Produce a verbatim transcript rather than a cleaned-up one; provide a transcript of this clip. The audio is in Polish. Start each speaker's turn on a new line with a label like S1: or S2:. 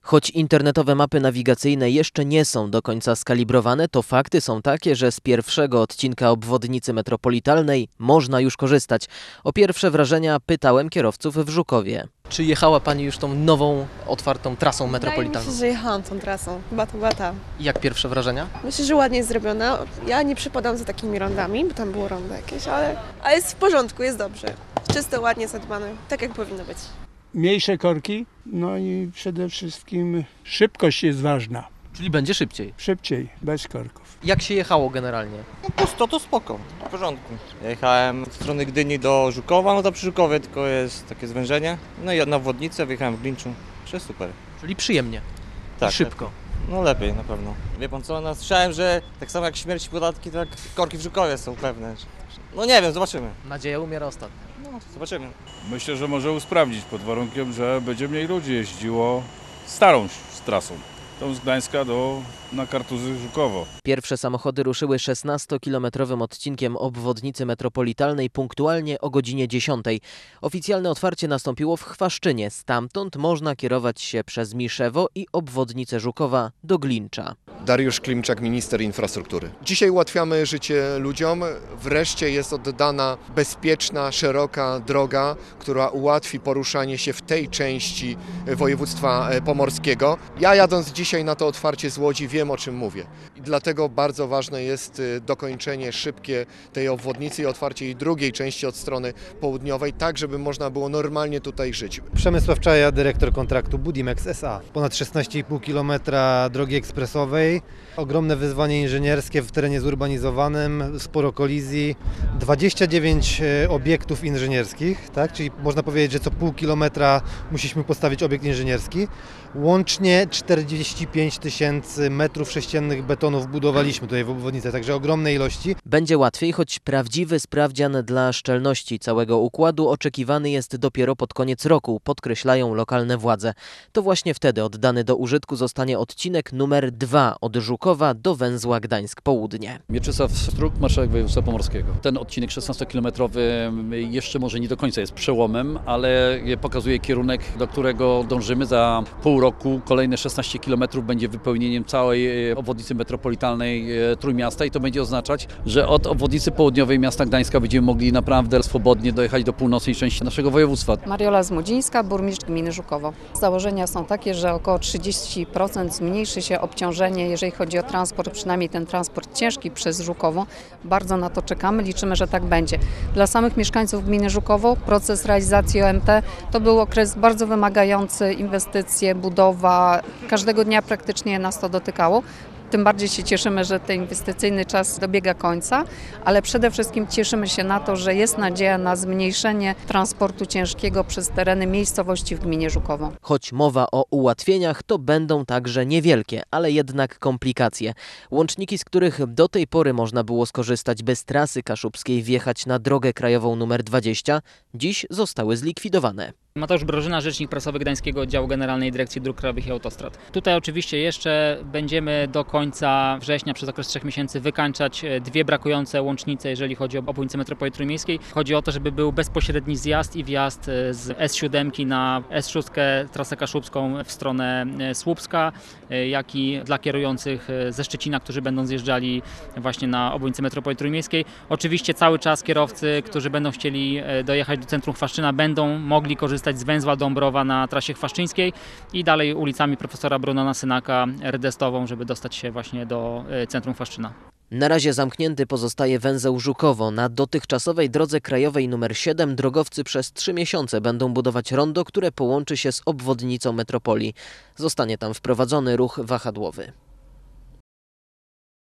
S1: Choć internetowe mapy nawigacyjne jeszcze nie są do końca skalibrowane, to fakty są takie, że z pierwszego odcinka obwodnicy metropolitalnej można już korzystać. O pierwsze wrażenia pytałem kierowców w Żukowie. Czy jechała Pani już tą nową, otwartą trasą metropolitalną?
S2: Wydaje mi się, że jechałam tą trasą. Chyba to była ta.
S1: Jak pierwsze wrażenia?
S2: Myślę, że ładnie jest zrobiona. Ja nie przypadam za takimi rondami, bo tam było rondo jakieś, ale, ale jest w porządku, jest dobrze. Czysto, ładnie zadbane, tak jak powinno być.
S3: Mniejsze korki, no i przede wszystkim szybkość jest ważna.
S1: Czyli będzie szybciej.
S3: Szybciej, bez korków.
S1: Jak się jechało generalnie?
S4: No pusto to spoko, w porządku. Ja jechałem od strony Gdyni do Żukowa, no to przy Żukowie tylko jest takie zwężenie. No i na obwodnicę wyjechałem w Glinczu, jest super.
S1: Czyli przyjemnie.
S4: Tak,
S1: I szybko.
S4: No lepiej na pewno. Wie pan co, no, słyszałem, że tak samo jak śmierć i podatki, tak korki w Żukowie są pewne. No nie wiem, zobaczymy.
S1: Nadzieja umiera ostatnia.
S4: No, zobaczymy.
S5: Myślę, że może usprawnić pod warunkiem, że będzie mniej ludzi jeździło starą trasą. Tą z Gdańska do, na Kartuzy Żukowo.
S1: Pierwsze samochody ruszyły szesnastokilometrowym odcinkiem obwodnicy metropolitalnej punktualnie o godzinie dziesiątej. Oficjalne otwarcie nastąpiło w Chwaszczynie. Stamtąd można kierować się przez Miszewo i obwodnicę Żukowa do Glincza.
S6: Dariusz Klimczak, minister infrastruktury. Dzisiaj ułatwiamy życie ludziom. Wreszcie jest oddana bezpieczna, szeroka droga, która ułatwi poruszanie się w tej części województwa pomorskiego. Ja jadąc dzisiaj na to otwarcie z Łodzi wiem, o czym mówię. I dlatego bardzo ważne jest dokończenie szybkie tej obwodnicy i otwarcie jej drugiej części od strony południowej, tak żeby można było normalnie tutaj żyć.
S7: Przemysław Czaja, dyrektor kontraktu Budimex S A. Ponad szesnaście i pół kilometra drogi ekspresowej, ogromne wyzwanie inżynierskie w terenie zurbanizowanym, sporo kolizji, dwadzieścia dziewięć obiektów inżynierskich, tak? Czyli można powiedzieć, że co pół kilometra musieliśmy postawić obiekt inżynierski. Łącznie czterdzieści pięć tysięcy metrów sześciennych betonu wbudowaliśmy tutaj w obwodnicę, także ogromne ilości.
S1: Będzie łatwiej, choć prawdziwy sprawdzian dla szczelności całego układu oczekiwany jest dopiero pod koniec roku, podkreślają lokalne władze. To właśnie wtedy oddany do użytku zostanie odcinek numer dwa od Żukowa do węzła Gdańsk Południe.
S8: Mieczysław Struk, marszałek województwa pomorskiego. Ten odcinek szesnastokilometrowy jeszcze może nie do końca jest przełomem, ale pokazuje kierunek, do którego dążymy. Za pół roku kolejne szesnaście kilometrów będzie wypełnieniem całej obwodnicy metropolitalnej Trójmiasta i to będzie oznaczać, że od obwodnicy południowej miasta Gdańska będziemy mogli naprawdę swobodnie dojechać do północnej części naszego województwa.
S9: Mariola Zmudzińska, burmistrz gminy Żukowo. Założenia są takie, że około trzydzieści procent zmniejszy się obciążenie, jeżeli chodzi o transport, przynajmniej ten transport ciężki przez Żukowo. Bardzo na to czekamy, liczymy, że tak będzie. Dla samych mieszkańców gminy Żukowo proces realizacji O M T to był okres bardzo wymagający, inwestycje, budowa. Każdego dnia praktycznie nas to dotykało. Tym bardziej się cieszymy, że ten inwestycyjny czas dobiega końca, ale przede wszystkim cieszymy się na to, że jest nadzieja na zmniejszenie transportu ciężkiego przez tereny miejscowości w gminie Żukowo.
S1: Choć mowa o ułatwieniach, to będą także niewielkie, ale jednak komplikacje. Łączniki, z których do tej pory można było skorzystać bez trasy kaszubskiej, wjechać na drogę krajową numer dwadzieścia, dziś zostały zlikwidowane.
S10: Mateusz Brożyna, rzecznik prasowy Gdańskiego Oddziału Generalnej Dyrekcji Dróg Krajowych i Autostrad. Tutaj oczywiście jeszcze będziemy do końca września przez okres trzech miesięcy wykańczać dwie brakujące łącznice, jeżeli chodzi o obwodnicę metropolii trójmiejskiej. Chodzi o to, żeby był bezpośredni zjazd i wjazd z S siedem na S sześć, trasę kaszubską w stronę Słupska, jak i dla kierujących ze Szczecina, którzy będą zjeżdżali właśnie na obwodnicę metropolii trójmiejskiej. Oczywiście cały czas kierowcy, którzy będą chcieli dojechać do centrum Chwaszczyna, będą mogli korzystać z węzła Dąbrowa na trasie chwaszczyńskiej i dalej ulicami profesora Brunona Synaka Rdestową, żeby dostać się właśnie do centrum Chwaszczyna.
S1: Na razie zamknięty pozostaje węzeł Żukowo. Na dotychczasowej drodze krajowej numer siedem drogowcy przez trzy miesiące będą budować rondo, które połączy się z obwodnicą metropolii. Zostanie tam wprowadzony ruch wahadłowy.